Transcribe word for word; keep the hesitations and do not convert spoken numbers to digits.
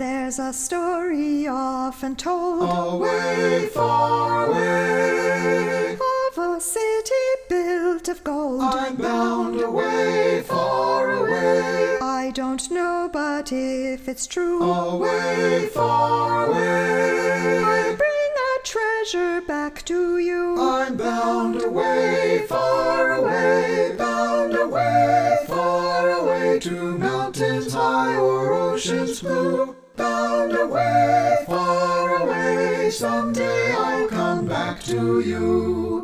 There's a story often told, away, far away, of a city built of gold. I'm bound away, far away, I don't know, but if it's true, away, far away, I'll bring a treasure back to you. I'm bound away, far away, bound away, far away, to mountains high or oceans blue. Bound away, far away, someday I'll come back to you.